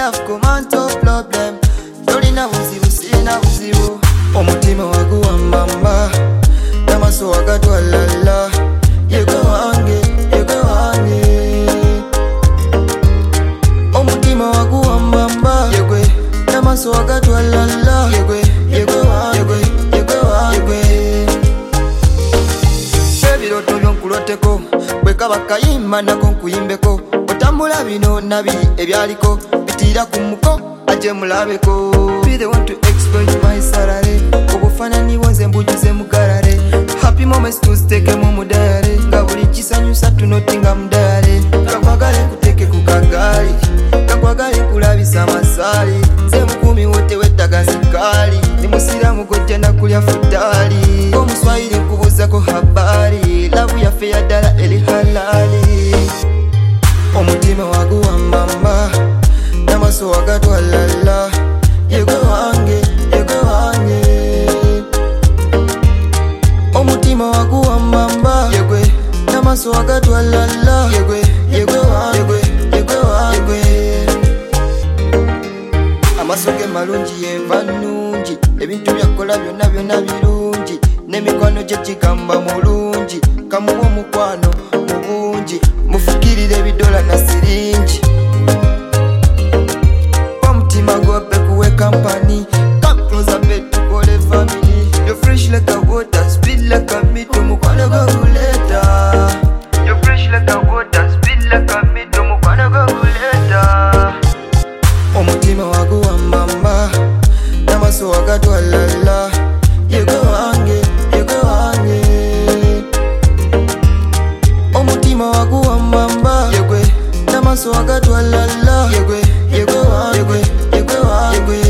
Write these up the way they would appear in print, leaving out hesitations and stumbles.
love comanto problem. Tolina buzibu sina buzibu. Omutima waguwambamba namaso wagatwalala. Yegwe wange, yegwe wange. Omutima waguwambamba yegwe namaso wagatwalala. Yegwe, yegwe wange, yegwe wange. Ebiroto byonkuloteko bwekaba kayimba nako nkuyimbeko. Otambula bino nabiri ebyaliko bitira ku muko aje mulabeko. Be the one to exploit my salary. Obufanani bonze mbujuze mukarare. Happy moments to stake mu mudare. Nga buli kisanyusa tunotinga mudare. Kakwagale kuteke ku kagali, kakwagale kulabisa masali. Ze mukumi wote wetaga sikali. Ni musiramu gojja na kulya futali. Omuswahili nkubuzako habari. Love ya feya dala eli halali. Omutima waguwambamba namaso wagatwalala. Yegwe wange, yegwe wange. Omutima waguwambamba yegwe namaso wagatwalala. Yegwe, yegwe wange, yegwe wange. Amasoge malungi yenva nungi. Ebintu byakola byonna byonna birungi. N'emikwano gye gigamba mulungi. Kamuwa omukwano mu bungi. Mufukirire ebidola na siringi. Omutima gwope kuwe company. Come closer bed tukole family. You're fresh like a water, speed like a meat. Omukwano goguleta. You're fresh like a water, speed like a meat. Omukwano goguleta. Omutima waguwambamba namaso wagatwalala. Yegwe wange, yegwe wange. Omutima waguwambamba yegwe namaso wagatwalala. Yegwe, yegwe wange, yegwe wange.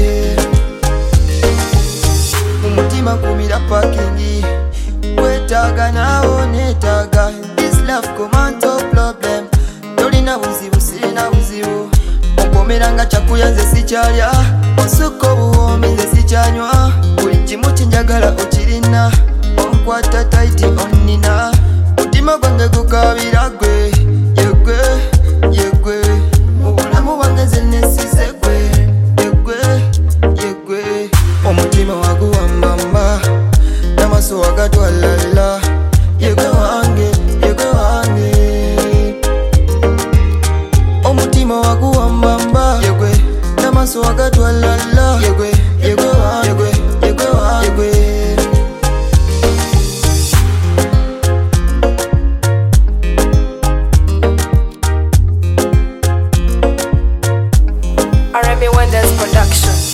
Mumutima kumira parkingi. Wetaga nawo netaga. This love comanto problem. Tolina buzibu sina buzibu. Onkomeranga kyakulya nze sikyalya. Osuka obuwoomi nze sikyanywa. Buli kimu kinjagala okirina. Onkwata taiti onnina. Mutima gwange gukabira gwe. Yegwe, yegwe. Mu bulamu bwange nze nesize gwe. Yegwe, yegwe. Omutima waguwambamba namaso wagatwalala. Yegwe wange, yegwe wange. Omutima waguwambamba yegwe namaso wagatwalala. Yegwe, yegwe wange, yegwe wange. R&B Wonders Production.